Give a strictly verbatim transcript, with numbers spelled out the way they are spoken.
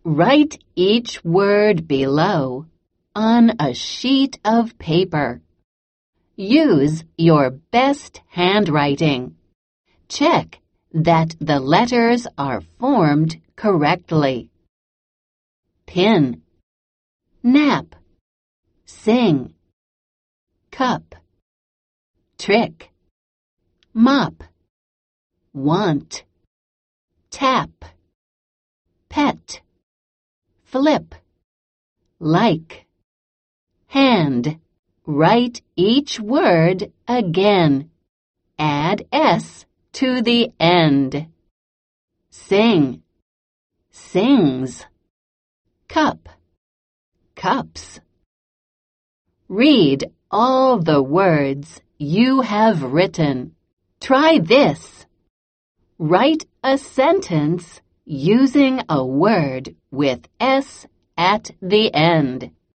Write each word below on a sheet of paper. Use your best handwriting. Check that the letters are formed correctly. Pin, nap, sing, cup, trick, mop, want, tap, pet, flip, like, hand. Write each word again. Add S to the end. Sing, sings. Cup, cups. Read all the words you have written. Try this. Write a sentence using a word with S at the end.